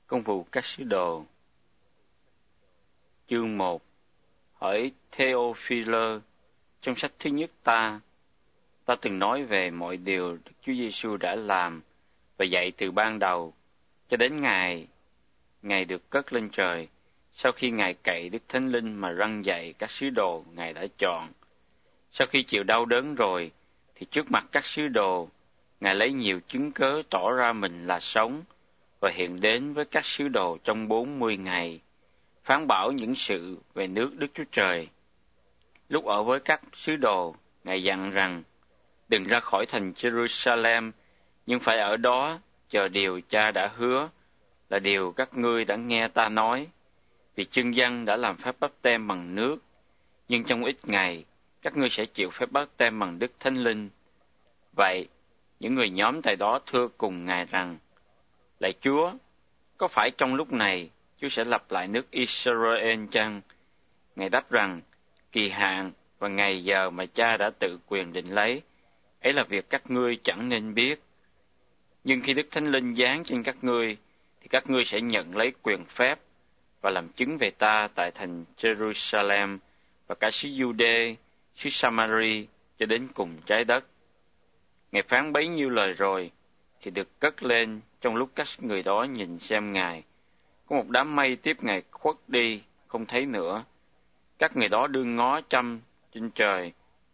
Công vụ các sứ đồ. Chương 1. Hỏi Theophilus, trong sách thứ nhất ta từng nói về mọi điều Đức Chúa Giêsu đã làm và dạy từ ban đầu cho đến Ngài được cất lên trời, sau khi Ngài cậy Đức Thánh Linh mà răn dạy các sứ đồ Ngài đã chọn. Sau khi chịu đau đớn rồi, thì trước mặt các sứ đồ, Ngài lấy nhiều chứng cớ tỏ ra mình là sống và hiện đến với các sứ đồ trong 40 ngày, phán bảo những sự về nước Đức Chúa Trời. Lúc ở với các sứ đồ, Ngài dặn rằng, đừng ra khỏi thành Jerusalem, nhưng phải ở đó chờ điều Cha đã hứa, là điều các ngươi đã nghe ta nói. Vì chưng dân đã làm phép báp têm bằng nước, nhưng trong ít ngày, các ngươi sẽ chịu phép báp têm bằng Đức Thánh Linh. Vậy, những người nhóm tại đó thưa cùng Ngài rằng, lạy Chúa, có phải trong lúc này Chúa sẽ lập lại nước Israel chăng? Ngài đáp rằng, kỳ hạn và ngày giờ mà Cha đã tự quyền định lấy, ấy là việc các ngươi chẳng nên biết. Nhưng khi Đức Thánh Linh giáng trên các ngươi, thì các ngươi sẽ nhận lấy quyền phép và làm chứng về ta tại thành Jerusalem và cả xứ Giu-đê, xứ Samari cho đến cùng trái đất. Ngài phán bấy nhiêu lời rồi, thì được cất lên trong lúc các người đó nhìn xem Ngài. Có một đám mây tiếp Ngài khuất đi, không thấy nữa. Các người đó đương ngó chăm trên trời.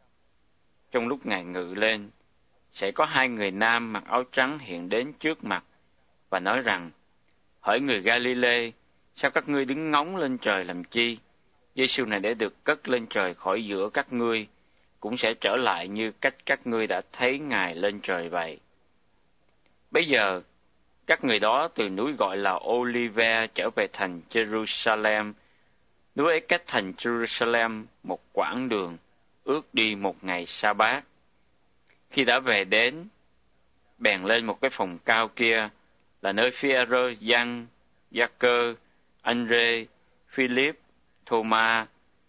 Trong lúc Ngài ngự lên, sẽ có hai người nam mặc áo trắng hiện đến trước mặt và nói rằng, hỡi người Galile, sao các ngươi đứng ngóng lên trời làm chi? Giêsu này để được cất lên trời khỏi giữa các ngươi, cũng sẽ trở lại như cách các ngươi đã thấy Ngài lên trời vậy. Bây giờ, các người đó từ núi gọi là Olive trở về thành Jerusalem. Núi ấy cách thành Jerusalem một quãng đường, ước đi 1 ngày sa bát. Khi đã về đến, bèn lên một cái phòng cao kia, là nơi Phi-e-rơ, Giăng, Gia-cơ, Ân-rê, Philip, Thô-ma,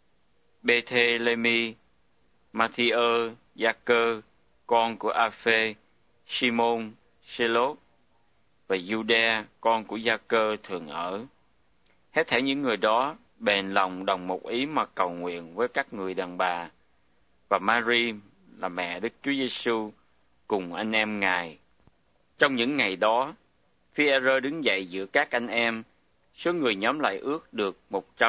Bê-thê-lê-mi, Ma-thi-ơ, Gia-cơ, con của A-phê, Si-môn, Sê-lốt và Giu-đe, con của Gia-cơ thường ở. Hết thảy những người đó bền lòng đồng một ý mà cầu nguyện với các người đàn bà và Mary là mẹ Đức Chúa Giêsu cùng anh em Ngài. Trong những ngày đó, Phi-e-rơ đứng dậy giữa các anh em, số người nhóm lại ước được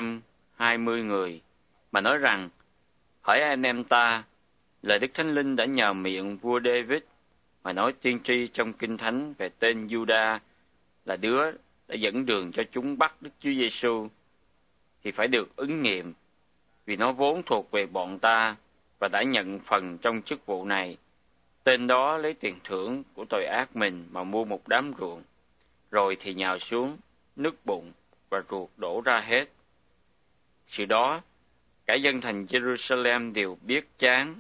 120 người, mà nói rằng, hỡi anh em ta, lời Đức Thánh Linh đã nhờ miệng vua David mà nói tiên tri trong Kinh Thánh về tên Giu-đa là đứa đã dẫn đường cho chúng bắt Đức Chúa Giêsu, thì phải được ứng nghiệm, vì nó vốn thuộc về bọn ta và đã nhận phần trong chức vụ này. Tên đó lấy tiền thưởng của tội ác mình mà mua một đám ruộng, rồi thì nhào xuống, nứt bụng và ruột đổ ra hết. Sự đó, cả dân thành Jerusalem đều biết chán.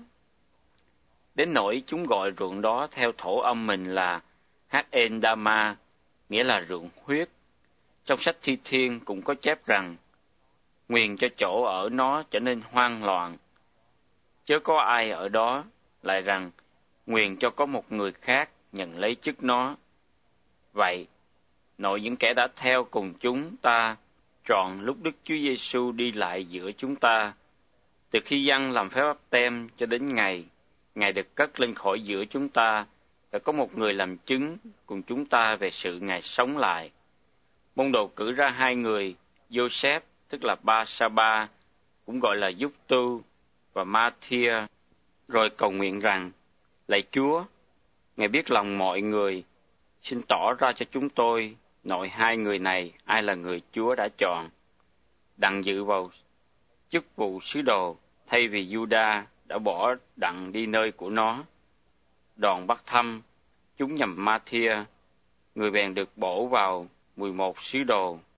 Đến nỗi chúng gọi ruộng đó theo thổ âm mình là Hát-en-đa-ma, nghĩa là ruộng huyết. Trong sách Thi Thiên cũng có chép rằng, nguyền cho chỗ ở nó trở nên hoang loạn. Chớ có ai ở đó, lại rằng, nguyền cho có một người khác nhận lấy chức nó. Vậy, nội những kẻ đã theo cùng chúng ta, trọn lúc Đức Chúa Giêsu đi lại giữa chúng ta, từ khi Giăng làm phép báp têm cho đến ngày Ngài được cất lên khỏi giữa chúng ta, đã có một người làm chứng cùng chúng ta về sự Ngài sống lại. Môn đồ cử ra 2 người, Giô-sép, tức là Ba-sa-ba, cũng gọi là Giúc-tu, và Ma-thia, rồi cầu nguyện rằng, lạy Chúa, Ngài biết lòng mọi người, xin tỏ ra cho chúng tôi, nội 2 người này, ai là người Chúa đã chọn, đặng dự vào chức vụ sứ đồ, thay vì Giu-đa đã bỏ đặng đi nơi của nó. Đoàn bắt thăm, chúng nhằm Ma-thia, người bèn được bổ vào 11 sứ đồ.